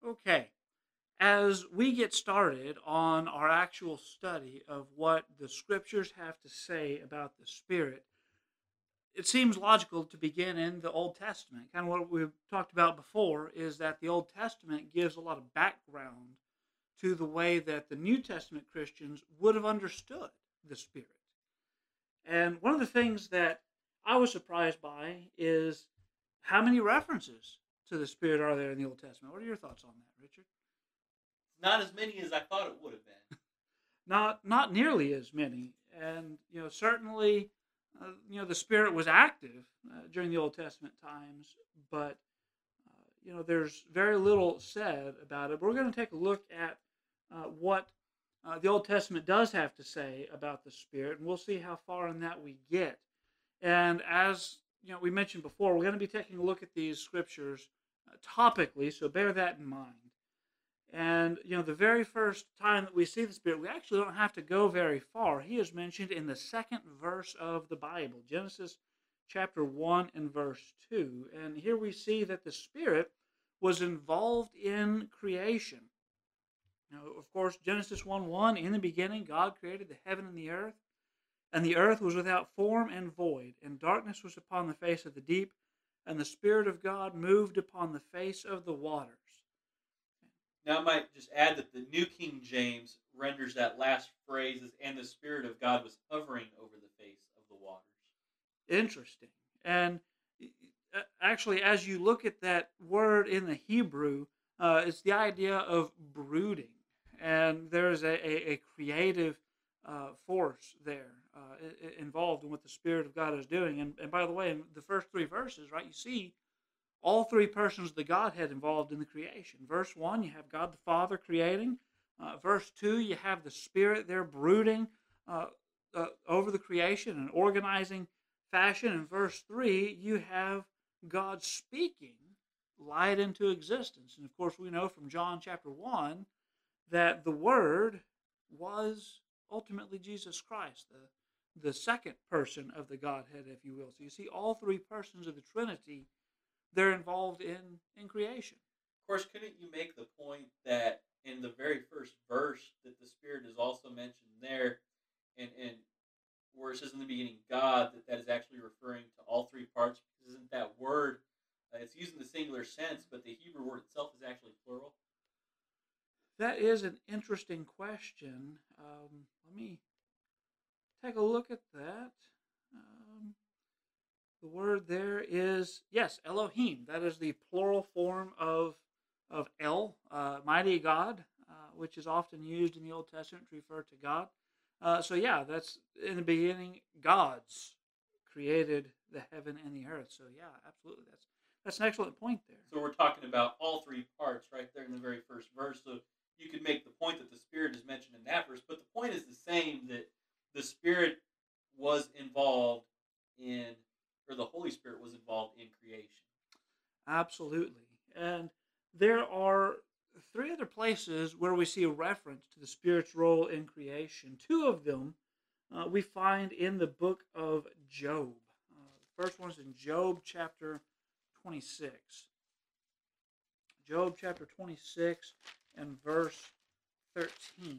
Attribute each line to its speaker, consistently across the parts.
Speaker 1: Okay, as we get started on our actual study of what the scriptures have to say about the Spirit, it seems logical to begin in the Old Testament. Kind of what we've talked about before is that the Old Testament gives a lot of background to the way that the New Testament Christians would have understood the Spirit. And one of the things that I was surprised by is how many references to the Spirit are there in the Old Testament. What are your thoughts on that, Richard?
Speaker 2: Not as many as I thought it would have been.
Speaker 1: Not nearly as many, and certainly, the Spirit was active during the Old Testament times, but there's very little said about it. But we're going to take a look at what the Old Testament does have to say about the Spirit, and we'll see how far in that we get. And as we mentioned before, we're going to be taking a look at these scriptures topically, so bear that in mind. And, the very first time that we see the Spirit, we actually don't have to go very far. He is mentioned in the second verse of the Bible, Genesis chapter 1 and verse 2. And here we see that the Spirit was involved in creation. Now, of course, Genesis 1:1, in the beginning, God created the heaven and the earth was without form and void, and darkness was upon the face of the deep, and the Spirit of God moved upon the face of the waters.
Speaker 2: Now, I might just add that the New King James renders that last phrase as, and the Spirit of God was hovering over the face of the waters.
Speaker 1: Interesting. And actually, as you look at that word in the Hebrew, it's the idea of brooding. And there's a creative force there involved in what the Spirit of God is doing. And by the way, in the first three verses, right, you see all three persons of the Godhead involved in the creation. Verse 1, you have God the Father creating. Verse 2, you have the Spirit there brooding over the creation and organizing fashion. In verse 3, you have God speaking light into existence. And of course, we know from John chapter 1 that the Word was ultimately Jesus Christ, the second person of the Godhead, if you will. So you see all three persons of the Trinity, they're involved in creation.
Speaker 2: Of course, couldn't you make the point that in the very first verse that the Spirit is also mentioned there, and where it says in the beginning God, that is actually referring to all three parts? Because isn't that word, it's used in the singular sense, but the Hebrew word itself is actually plural?
Speaker 1: That is an interesting question. Let me take a look at that. The word there is, yes, Elohim. That is the plural form of El, mighty God, which is often used in the Old Testament to refer to God. So yeah, that's in the beginning. God's created the heaven and the earth. So yeah, absolutely, that's an excellent point there.
Speaker 2: So we're talking about all three parts right there in the very first verse. So you could make the point that the Spirit is mentioned in that verse, but the point is the same, that the Spirit was involved in, or the Holy Spirit was involved in creation.
Speaker 1: Absolutely, and there are three other places where we see a reference to the Spirit's role in creation. Two of them we find in the book of Job. The first one is in Job chapter 26. Job chapter 26 and verse 13.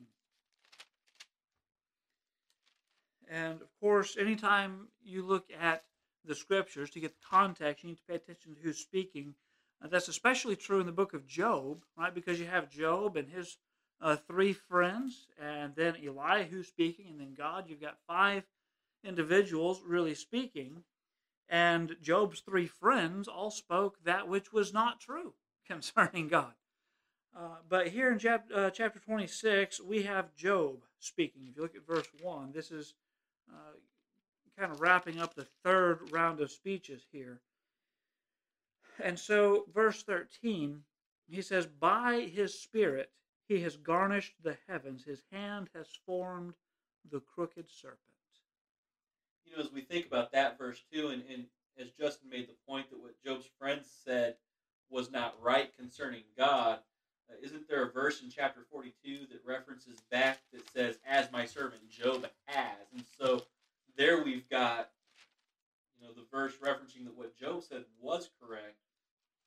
Speaker 1: And of course, anytime you look at the scriptures to get the context, you need to pay attention to who's speaking. That's especially true in the book of Job, right? Because you have Job and his three friends, and then Elihu speaking, and then God. You've got five individuals really speaking, and Job's three friends all spoke that which was not true concerning God. But here in chapter 26, we have Job speaking. If you look at verse 1, this is kind of wrapping up the third round of speeches here. And so, verse 13, he says, by his Spirit he has garnished the heavens, his hand has formed the crooked serpent.
Speaker 2: As we think about that verse too, and as Justin made the point that what Job's friends said was not right concerning God, isn't there a verse in chapter 42 that references back that says, as my servant Job has? And so there we've got, the verse referencing that what Job said was correct.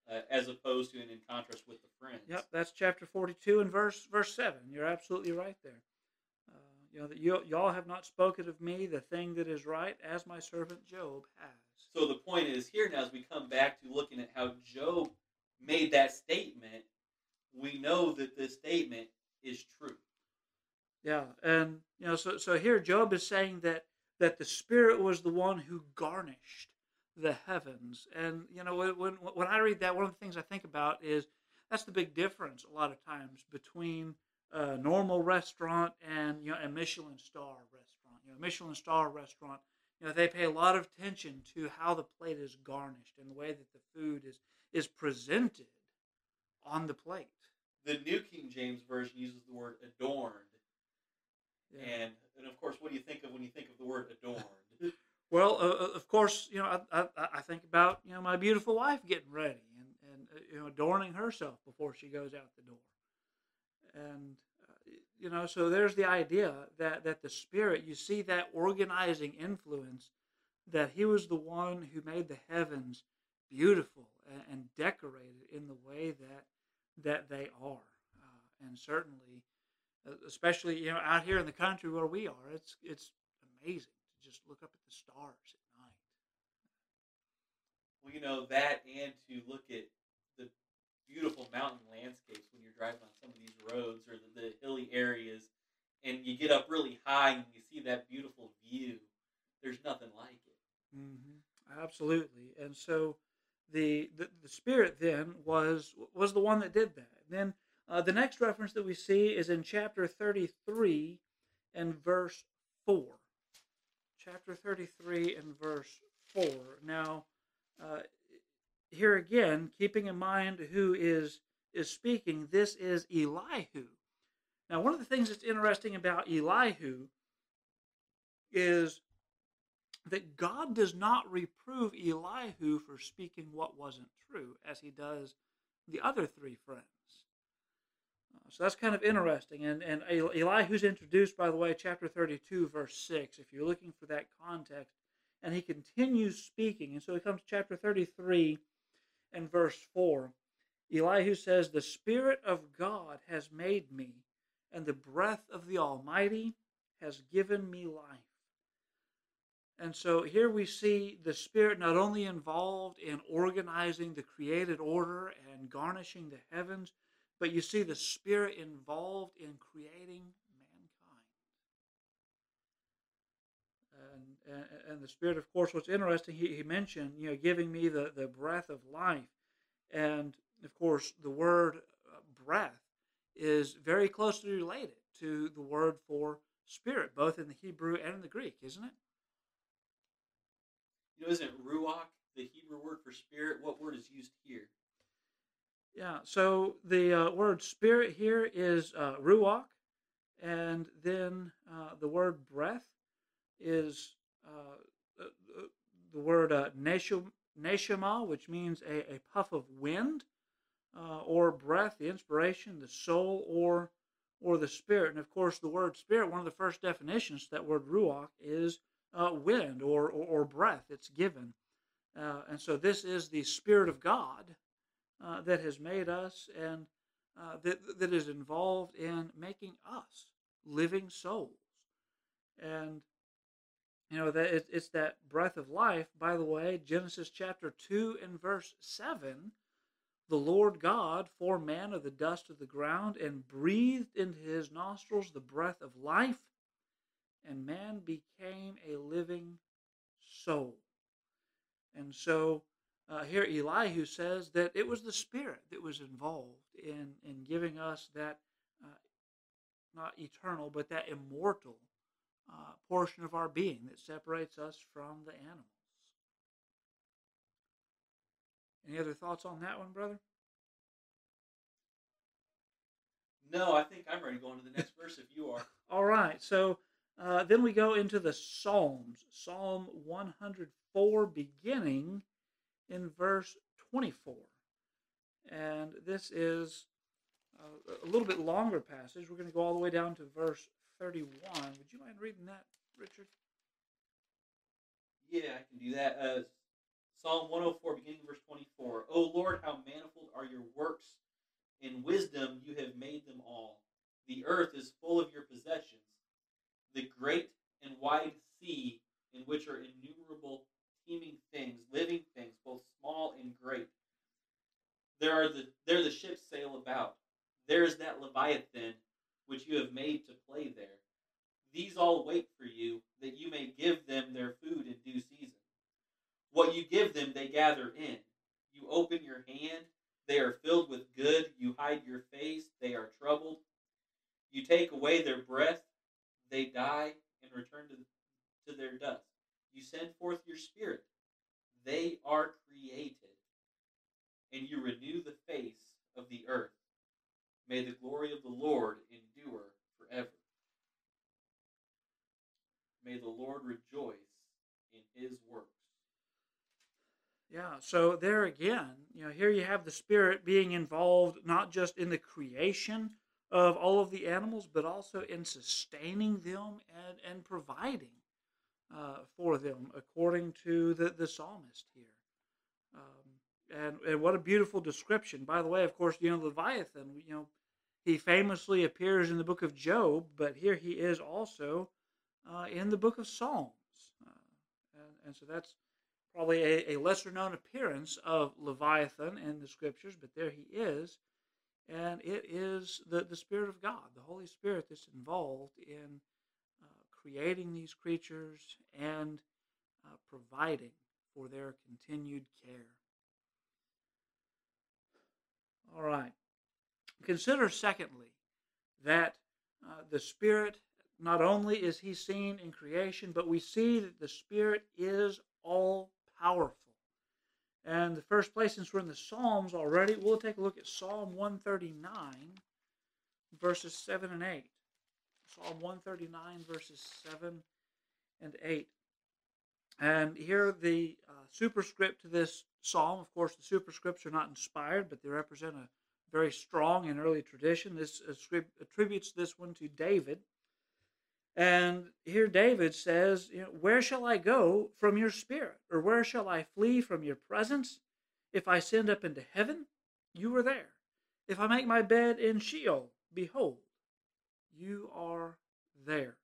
Speaker 2: as opposed to and in contrast with the friends.
Speaker 1: Yep, that's chapter 42 and verse 7. You're absolutely right there. That y'all have not spoken of me the thing that is right, as my servant Job has.
Speaker 2: So the point is here now, as we come back to looking at how Job made that statement, we know that this statement is true.
Speaker 1: Yeah, and so here Job is saying that the Spirit was the one who garnished the heavens, and when I read that, one of the things I think about is that's the big difference a lot of times between a normal restaurant and a Michelin star restaurant. A Michelin star restaurant, they pay a lot of attention to how the plate is garnished and the way that the food is presented on the plate.
Speaker 2: The New King James Version uses the word adorned. Yeah. And of course, what do you think of when you think of the word adorned?
Speaker 1: Well, of course, I think about my beautiful wife getting ready and adorning herself before she goes out the door, and so there's the idea that the Spirit, you see that organizing influence, that He was the one who made the heavens beautiful and decorated in the way that they are, and certainly. Especially out here in the country where we are, it's amazing to just look up at the stars at night.
Speaker 2: Well, that and to look at the beautiful mountain landscapes when you're driving on some of these roads or the hilly areas, and you get up really high and you see that beautiful view. There's nothing like it.
Speaker 1: Mm-hmm. Absolutely, and so the Spirit then was the one that did that. Then. The next reference that we see is in chapter 33 and verse 4. Chapter 33 and verse 4. Now, here again, keeping in mind who is speaking, this is Elihu. Now, one of the things that's interesting about Elihu is that God does not reprove Elihu for speaking what wasn't true, as he does the other three friends. So that's kind of interesting. And Elihu's introduced, by the way, chapter 32, verse 6, if you're looking for that context. And he continues speaking. And so he comes to chapter 33 and verse 4. Elihu says, "The Spirit of God has made me, and the breath of the Almighty has given me life." And so here we see the Spirit not only involved in organizing the created order and garnishing the heavens, but you see the Spirit involved in creating mankind. And the Spirit, of course, what's interesting, he mentioned, giving me the breath of life. And, of course, the word breath is very closely related to the word for spirit, both in the Hebrew and in the Greek, isn't it?
Speaker 2: Isn't ruach the Hebrew word for spirit? What word is used here?
Speaker 1: Yeah, so the word spirit here is ruach, and then the word breath is the word neshama, which means a puff of wind, or breath, the inspiration, the soul, or the spirit. And of course, the word spirit, one of the first definitions to that word ruach is wind or breath. It's given. And so this is the Spirit of God that has made us and that is involved in making us living souls. And that it's that breath of life. By the way, Genesis chapter 2 and verse 7, the Lord God formed man of the dust of the ground and breathed into his nostrils the breath of life, and man became a living soul. And so here Elihu says that it was the Spirit that was involved in giving us that, not eternal, but that immortal portion of our being that separates us from the animals. Any other thoughts on that one, brother?
Speaker 2: No, I think I'm ready to go on to the next verse if you are.
Speaker 1: All right, so then we go into the Psalms. Psalm 104, beginning in verse 24. And this is a little bit longer passage. We're going to go all the way down to verse 31. Would you mind reading that, Richard?
Speaker 2: Yeah, I can do that. Psalm 104, beginning verse 24. O Lord, how manifold are your works! In wisdom you have made them all. The earth is full of your possessions. The great and wide sea, in which are innumerable teeming things, living things, both small and great. There the ships sail about. There is that Leviathan which you have made to play there. These all wait for you, that you may give them their food in due season. What you give them, they gather in. You open your hand, they are filled with good. You hide your face, they are troubled. You take away their breath, they die and return to their dust. You send forth your spirit, they are created, and you renew the face of the earth. May the glory of the Lord endure forever. May the Lord rejoice in his works.
Speaker 1: Yeah, so there again, here you have the Spirit being involved not just in the creation of all of the animals, but also in sustaining them and providing for them, according to the psalmist here. And what a beautiful description. By the way, of course, Leviathan, he famously appears in the book of Job, but here he is also in the book of Psalms. And so that's probably a lesser known appearance of Leviathan in the scriptures, but there he is. And it is the Spirit of God, the Holy Spirit, that's involved in creating these creatures and providing for their continued care. All right. Consider, secondly, that the Spirit, not only is he seen in creation, but we see that the Spirit is all powerful. And the first place, since we're in the Psalms already, we'll take a look at Psalm 139, verses 7 and 8. Psalm 139, verses 7 and 8. And here the superscript to this psalm, of course, the superscripts are not inspired, but they represent a very strong and early tradition. This attributes this one to David. And here David says, where shall I go from your spirit? Or where shall I flee from your presence? If I ascend up into heaven, you are there. If I make my bed in Sheol, behold, you are there.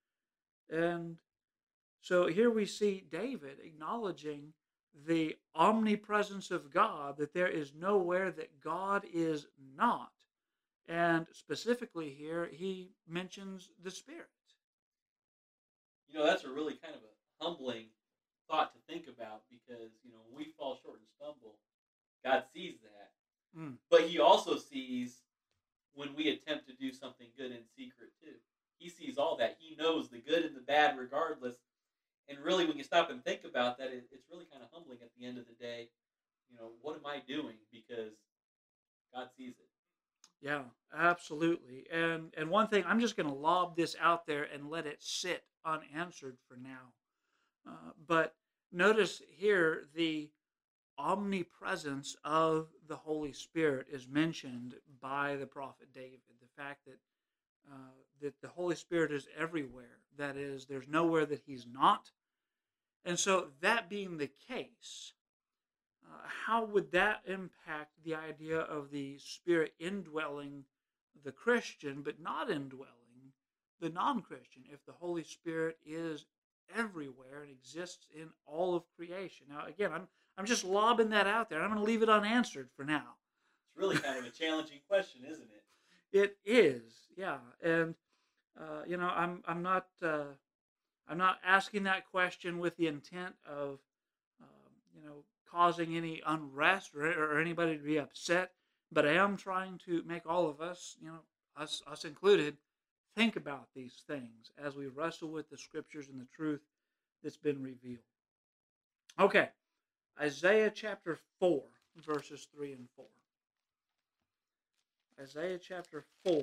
Speaker 1: And so here we see David acknowledging the omnipresence of God, that there is nowhere that God is not. And specifically here, he mentions the Spirit.
Speaker 2: That's a really kind of a humbling thought to think about, because, when we fall short and stumble, God sees that. But he also sees when we attempt to do something good in secret too. He sees all that. He knows the good and the bad regardless. And really, when you stop and think about that, it's really kind of humbling at the end of the day. What am I doing? Because God sees it.
Speaker 1: Yeah, absolutely. And one thing, I'm just going to lob this out there and let it sit unanswered for now. But notice here the omnipresence of the Holy Spirit is mentioned by the prophet David. The fact that the Holy Spirit is everywhere. That is, there's nowhere that he's not. And so that being the case, how would that impact the idea of the Spirit indwelling the Christian, but not indwelling the non-Christian, if the Holy Spirit is everywhere and exists in all of creation? Now, again, I'm just lobbing that out there. I'm going to leave it unanswered for now.
Speaker 2: It's really kind of a challenging question, isn't it?
Speaker 1: It is, yeah. And I'm not asking that question with the intent of causing any unrest or anybody to be upset, but I am trying to make all of us, us included, think about these things as we wrestle with the scriptures and the truth that's been revealed. Okay, Isaiah chapter 4, verses 3 and 4. Isaiah chapter 4,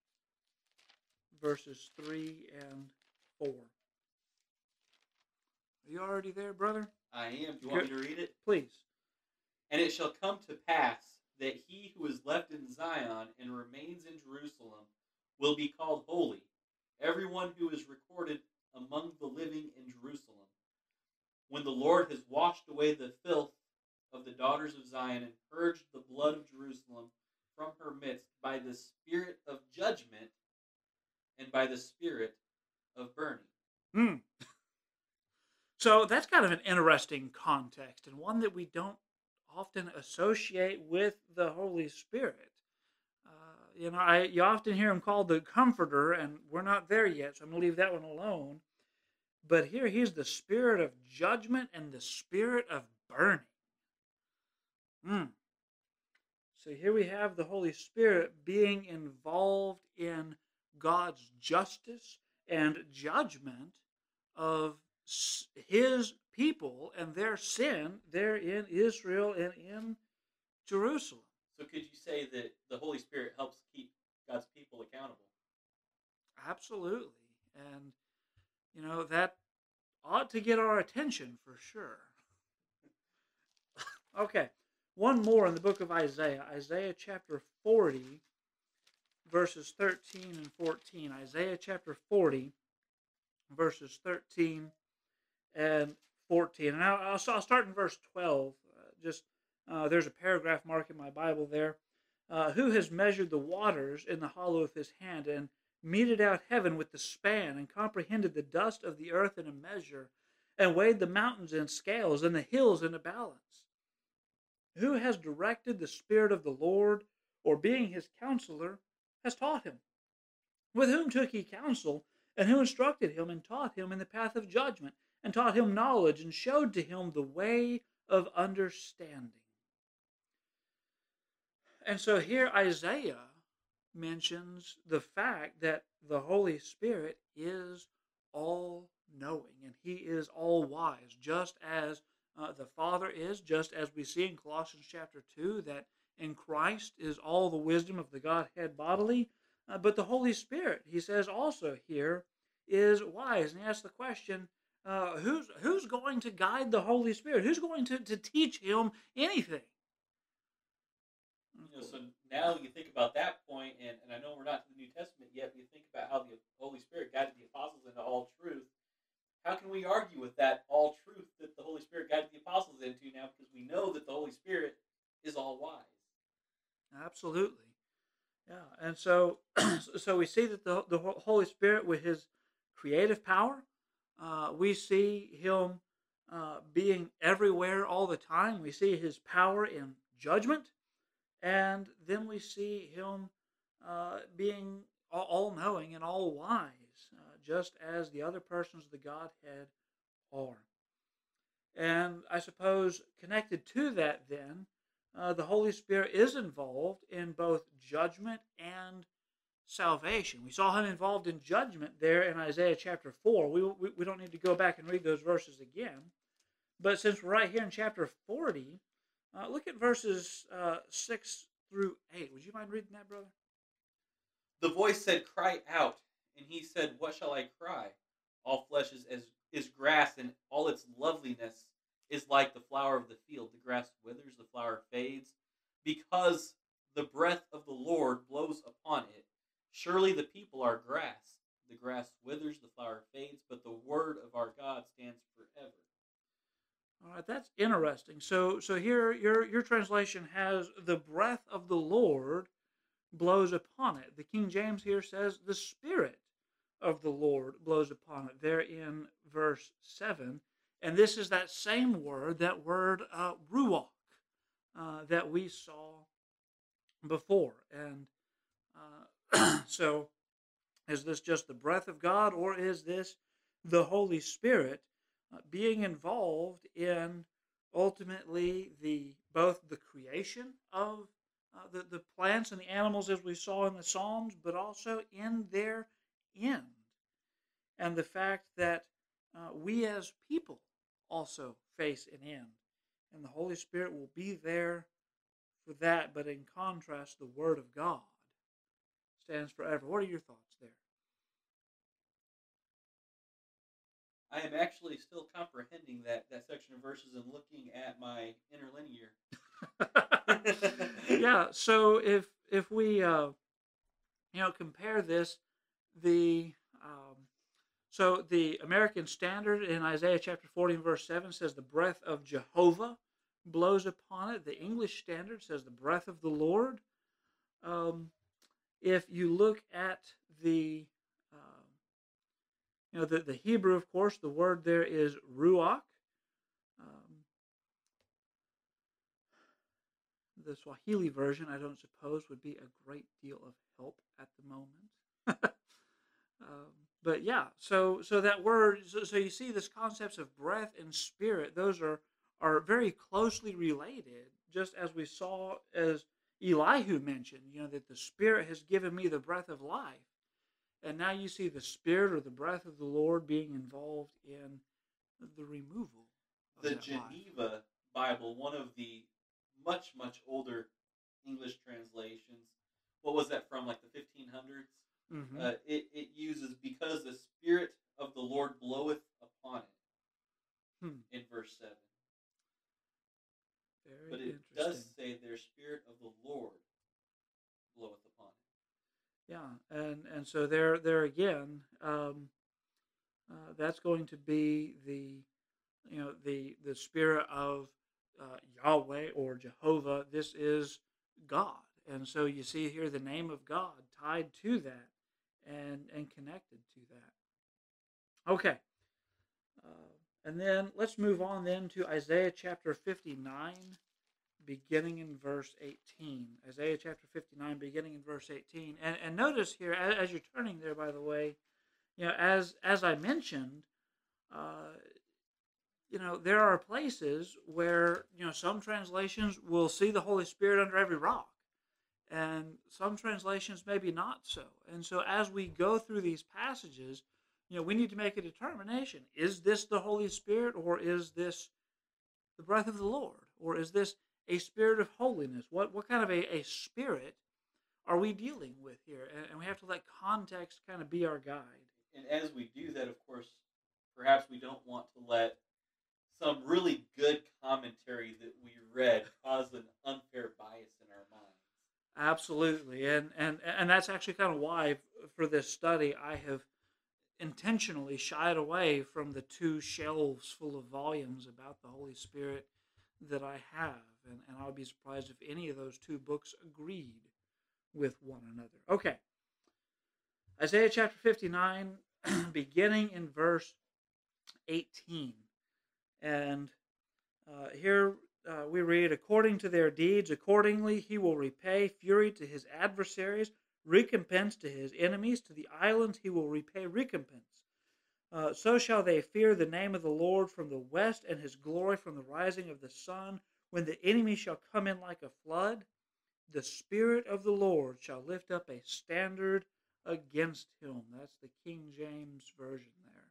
Speaker 1: verses 3 and 4. Are you already there, brother?
Speaker 2: I am. Do you want me to read it?
Speaker 1: Please.
Speaker 2: And it shall come to pass that he who is left in Zion and remains in Jerusalem will be called holy, everyone who is recorded among the living in Jerusalem. when the Lord has washed away the filth of the daughters of Zion and purged the blood of Jerusalem from her midst by the spirit of judgment and by the spirit of burning.
Speaker 1: Hmm. So that's kind of an interesting context and one that we don't often associate with the Holy Spirit. You often hear him called the Comforter, and we're not there yet, so I'm going to leave that one alone. But here he's the spirit of judgment and the spirit of burning. Hmm. So here we have the Holy Spirit being involved in God's justice and judgment of his people and their sin there in Israel and in Jerusalem.
Speaker 2: So could you say that the Holy Spirit helps keep God's people accountable?
Speaker 1: Absolutely. And, that ought to get our attention for sure. Okay. One more in the book of Isaiah. Isaiah chapter 40, verses 13 and 14. Isaiah chapter 40, verses 13 and 14. And I'll start in verse 12. There's a paragraph mark in my Bible there. Who has measured the waters in the hollow of his hand and meted out heaven with the span and comprehended the dust of the earth in a measure and weighed the mountains in scales and the hills in a balance? Who has directed the Spirit of the Lord, or being his counselor, has taught him? With whom took he counsel, and who instructed him and taught him in the path of judgment, and taught him knowledge, and showed to him the way of understanding? And so here Isaiah mentions the fact that the Holy Spirit is all-knowing, and he is all-wise, just as the Father is, just as we see in Colossians chapter 2, that in Christ is all the wisdom of the Godhead bodily. But the Holy Spirit, he says also here, is wise. And he asks the question, who's going to guide the Holy Spirit? Who's going to teach him anything?
Speaker 2: So now you think about that point, and I know we're not to the New Testament yet, but you think about how the Holy Spirit guided the apostles into all truth. How can we argue with that all truth that the Holy Spirit guided the apostles into now, because we know that the Holy Spirit is all wise?
Speaker 1: Absolutely. Yeah. And so so we see that the Holy Spirit, with his creative power, we see him being everywhere all the time. We see his power in judgment, and then we see him being all-knowing and all-wise, just as the other persons of the Godhead are. And I suppose connected to that then, the Holy Spirit is involved in both judgment and salvation. We saw him involved in judgment there in Isaiah chapter 4. We don't need to go back and read those verses again. But since we're right here in chapter 40, look at verses 6 through 8. Would you mind reading that, brother?
Speaker 2: The voice said, "Cry out." And he said, "What shall I cry? All flesh is grass, and all its loveliness is like the flower of the field. The grass withers, the flower fades, because the breath of the Lord blows upon it. Surely the people are grass. The grass withers, the flower fades, but the word of our God stands forever."
Speaker 1: All right, that's interesting. So here your translation has the breath of the Lord blows upon it. The King James here says the Spirit of the Lord blows upon it, there in verse 7. And this is that same word, that word ruach, that we saw before. And so is this just the breath of God, or is this the Holy Spirit being involved in ultimately both the creation of the plants and the animals as we saw in the Psalms, but also in their end? And the fact that we as people also face an end. And the Holy Spirit will be there for that, but in contrast, the Word of God stands forever. What are your thoughts there?
Speaker 2: I am actually still comprehending that section of verses and looking at my interlinear.
Speaker 1: Yeah, so if we compare this, the So the American Standard in Isaiah chapter 40 and verse 7 says, the breath of Jehovah blows upon it. The English Standard says, the breath of the Lord. Um, if you look at the, the Hebrew, of course, the word there is ruach. Um, the Swahili version, I don't suppose, would be a great deal of help at the moment. But yeah, so that word, so you see this concepts of breath and spirit, those are very closely related, just as we saw as Elihu mentioned, that the Spirit has given me the breath of life. And now you see the Spirit or the breath of the Lord being involved in the removal of
Speaker 2: The
Speaker 1: that life.
Speaker 2: Geneva Bible, one of the much, much older English translations, what was that from, like the 1500s?
Speaker 1: Mm-hmm.
Speaker 2: It uses, because the Spirit of the Lord bloweth upon it, in verse 7.
Speaker 1: Very
Speaker 2: but it
Speaker 1: interesting.
Speaker 2: does say their Spirit of the Lord bloweth upon it.
Speaker 1: Yeah, and so there again, that's going to be the spirit of Yahweh or Jehovah. This is God, and so you see here the name of God tied to that and connected to that. Okay, and then let's move on then to Isaiah chapter 59, beginning in verse 18. Isaiah chapter 59, beginning in verse 18, and notice here as you're turning there, by the way, as I mentioned. Uh, there are places where, some translations will see the Holy Spirit under every rock, and some translations maybe not so. And so as we go through these passages, we need to make a determination. Is this the Holy Spirit, or is this the breath of the Lord? Or is this a spirit of holiness? What kind of a spirit are we dealing with here? And we have to let context kind of be our guide.
Speaker 2: And as we do that, of course, perhaps we don't want to let some really good commentary that we read cause an unfair bias in our minds.
Speaker 1: Absolutely, and that's actually kind of why for this study I have intentionally shied away from the two shelves full of volumes about the Holy Spirit that I have, and I would be surprised if any of those two books agreed with one another. Okay, Isaiah chapter 59, beginning in verse 18. And here we read, according to their deeds, accordingly he will repay fury to his adversaries, recompense to his enemies. To the islands he will repay recompense. So shall they fear the name of the Lord from the west, and his glory from the rising of the sun. When the enemy shall come in like a flood, the Spirit of the Lord shall lift up a standard against him. That's the King James Version there.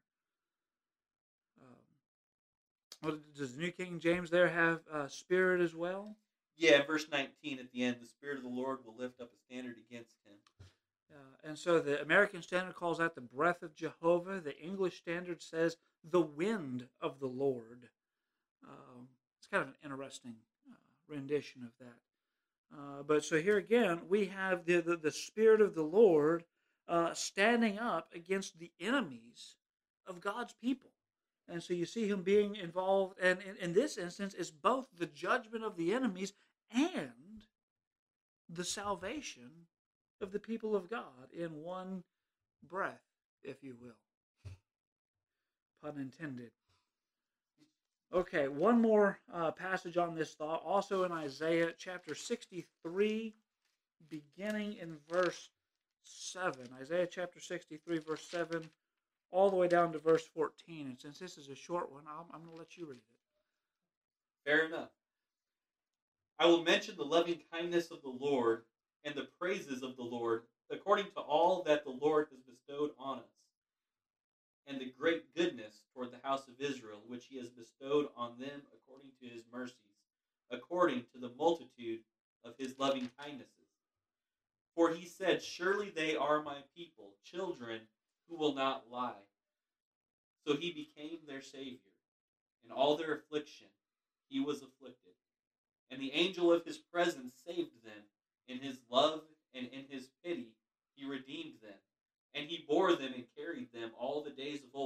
Speaker 1: Does the New King James there have spirit as well?
Speaker 2: Yeah, verse 19 at the end, the Spirit of the Lord will lift up a standard against him.
Speaker 1: And so the American Standard calls that the breath of Jehovah. The English Standard says the wind of the Lord. It's kind of an interesting rendition of that. But so here again, we have the Spirit of the Lord standing up against the enemies of God's people. And so you see him being involved, and in this instance, it's both the judgment of the enemies and the salvation of the people of God in one breath, if you will. Pun intended. Okay, one more passage on this thought, also in Isaiah chapter 63, beginning in verse 7. Isaiah chapter 63, verse 7. All the way down to verse 14. And since this is a short one, I'm going to let you read it.
Speaker 2: Fair enough. I will mention the loving kindness of the Lord and the praises of the Lord, according to all that the Lord has bestowed on us, and the great goodness toward the house of Israel, which he has bestowed on them according to his mercies, according to the multitude of his loving kindnesses. For he said, surely they are my people, children who will not lie. So he became their Savior. In all their affliction, he was afflicted. And the angel of his presence saved them. In his love and in his pity, he redeemed them. And he bore them and carried them all the days of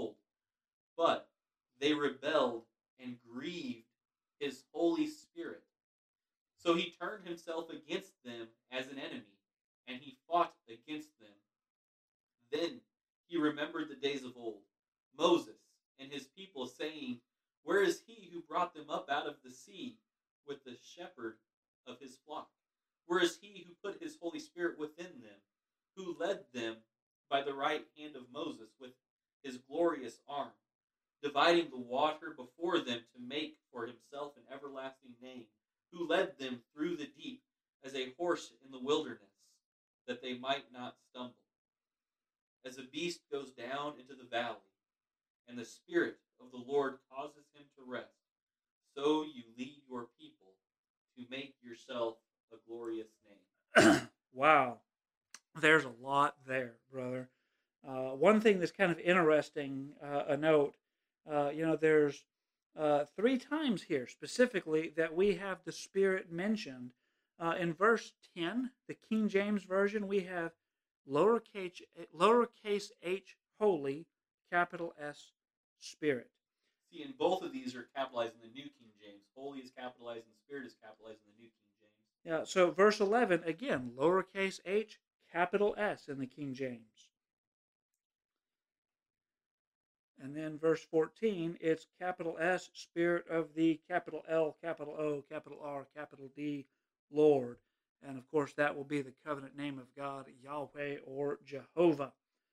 Speaker 2: shepherd of his flock? Where is he who put his Holy Spirit within them, who led them by the right hand of Moses with his glorious arm, dividing the water before them to make for himself an everlasting name, who led them through the deep as a horse in the wilderness, that they might not stumble? As a beast goes down into the valley, and the Spirit of the Lord causes him to rest, so you lead your people to make yourself a glorious name.
Speaker 1: Wow. There's a lot there, brother. One thing that's kind of interesting, a note, there's 3 times here specifically that we have the Spirit mentioned. In verse 10, the King James Version, we have lowercase h, holy, capital S, Spirit.
Speaker 2: See, and both of these are capitalized in the New King James. Holy is capitalized and Spirit is capitalized in the New King James.
Speaker 1: Yeah, so verse 11, again, lowercase h, capital S in the King James. And then verse 14, it's capital S, Spirit of the capital L, capital O, capital R, capital D, Lord. And of course, that will be the covenant name of God, Yahweh or Jehovah.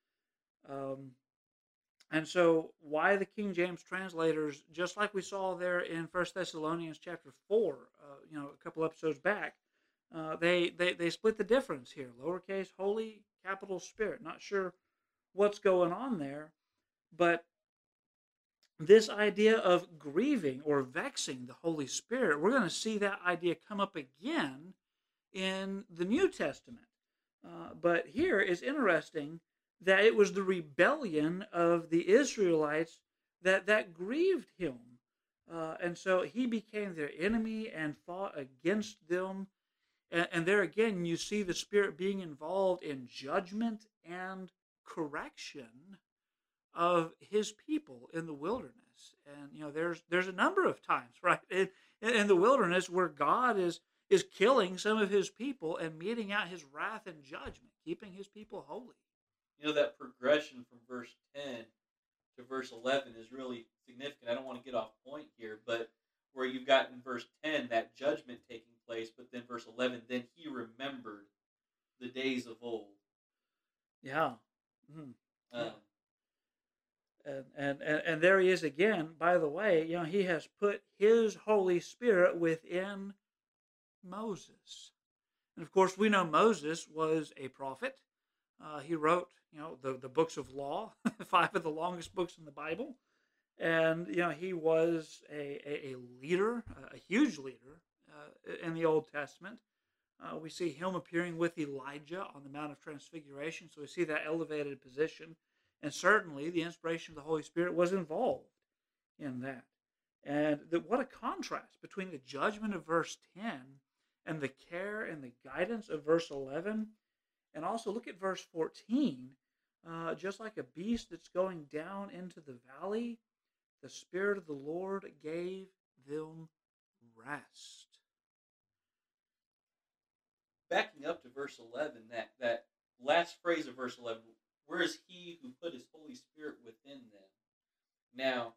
Speaker 1: And so why the King James translators, just like we saw there in 1 Thessalonians chapter 4, a couple episodes back, they split the difference here. Lowercase, holy, capital Spirit. Not sure what's going on there, but this idea of grieving or vexing the Holy Spirit, we're going to see that idea come up again in the New Testament. But here it's interesting that it was the rebellion of the Israelites that grieved him. And so he became their enemy and fought against them. And there again, you see the Spirit being involved in judgment and correction of his people in the wilderness. And there's a number of times, right, in the wilderness where God is killing some of his people and meting out his wrath and judgment, keeping his people holy.
Speaker 2: That progression from verse 10 to verse 11 is really significant. I don't want to get off point here, but where you've got in verse 10 that judgment taking place, but then verse 11, then he remembered the days of old.
Speaker 1: Yeah. Mm-hmm. And there he is again. By the way, he has put his Holy Spirit within Moses. And of course, we know Moses was a prophet. He wrote, the books of law, 5 of the longest books in the Bible. And, he was a leader, a huge leader in the Old Testament. We see him appearing with Elijah on the Mount of Transfiguration. So we see that elevated position. And certainly the inspiration of the Holy Spirit was involved in that. And what a contrast between the judgment of verse 10 and the care and the guidance of verse 11. And also look at verse 14. Just like a beast that's going down into the valley, the Spirit of the Lord gave them rest.
Speaker 2: Backing up to verse 11, that last phrase of verse 11, where is he who put his Holy Spirit within them? Now,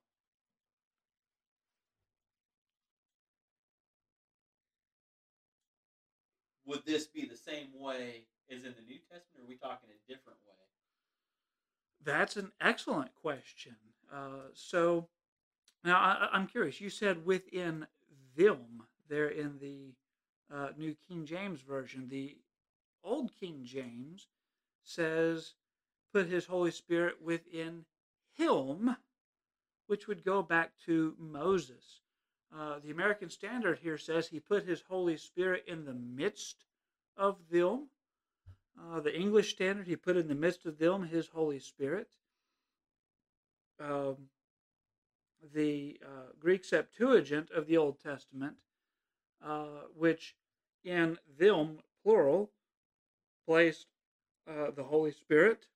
Speaker 2: would this be the same way as in the New Testament, or are we talking a different way?
Speaker 1: That's an excellent question. So now I'm curious. You said within them there in the New King James Version. The Old King James says, put his Holy Spirit within him, which would go back to Moses. The American Standard here says he put his Holy Spirit in the midst of them. The English Standard, he put in the midst of them his Holy Spirit. The Greek Septuagint of the Old Testament, which in them, plural, placed the Holy Spirit.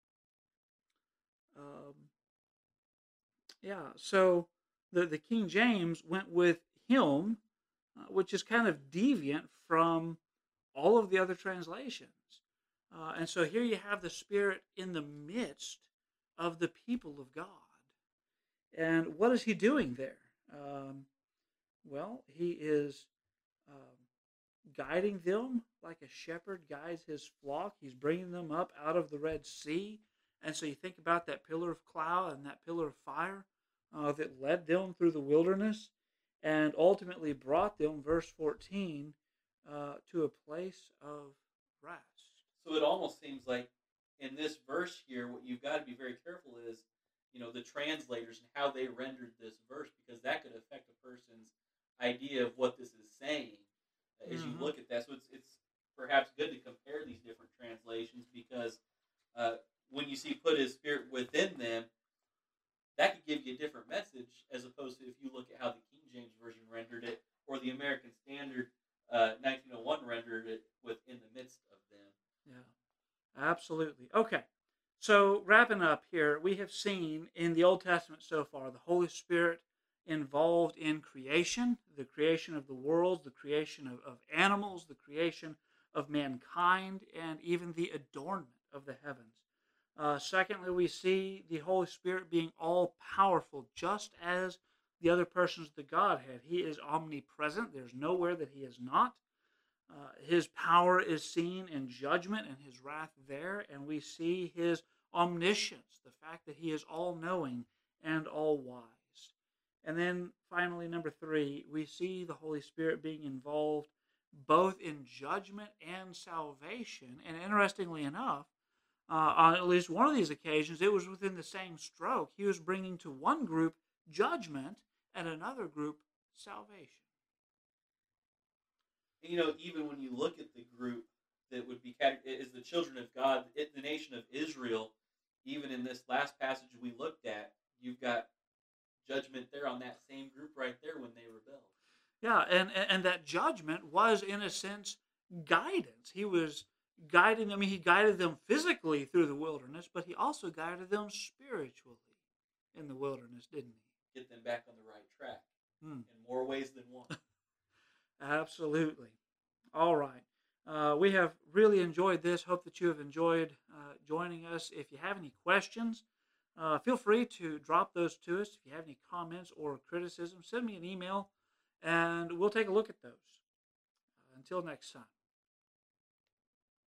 Speaker 1: So the King James went with him, which is kind of deviant from all of the other translations. And so here you have the Spirit in the midst of the people of God. And what is he doing there? He is guiding them like a shepherd guides his flock. He's bringing them up out of the Red Sea. And so you think about that pillar of cloud and that pillar of fire that led them through the wilderness and ultimately brought them, verse 14, to a place of rest.
Speaker 2: So it almost seems like in this verse here, what you've got to be very careful is, the translators and how they rendered this verse, because that could affect a person's idea of what this is saying as you look at that. So it's perhaps good to compare these different translations, because when you see put his spirit within them, that could give you a different message as opposed to if you look at how the King James Version rendered it or the American Standard 1901 rendered it within the midst of them.
Speaker 1: Yeah, absolutely. Okay, so wrapping up here, we have seen in the Old Testament so far the Holy Spirit involved in creation, the creation of the worlds, the creation of animals, the creation of mankind, and even the adornment of the heavens. Secondly, we see the Holy Spirit being all powerful, just as the other persons of the Godhead. He is omnipresent. There's nowhere that he is not. His power is seen in judgment and his wrath there, and we see his omniscience, the fact that he is all-knowing and all-wise. And then finally, number 3, we see the Holy Spirit being involved both in judgment and salvation. And interestingly enough, on at least one of these occasions, it was within the same stroke. He was bringing to one group judgment and another group salvation.
Speaker 2: Even when you look at the group that would be is the children of God, the nation of Israel, even in this last passage we looked at, you've got judgment there on that same group right there when they rebelled.
Speaker 1: Yeah, and that judgment was, in a sense, guidance. He was guiding them. He guided them physically through the wilderness, but he also guided them spiritually in the wilderness, didn't he?
Speaker 2: Get them back on the right track in more ways than one.
Speaker 1: Absolutely. All right. We have really enjoyed this. Hope that you have enjoyed joining us. If you have any questions, feel free to drop those to us. If you have any comments or criticism, send me an email, and we'll take a look at those. Until next time.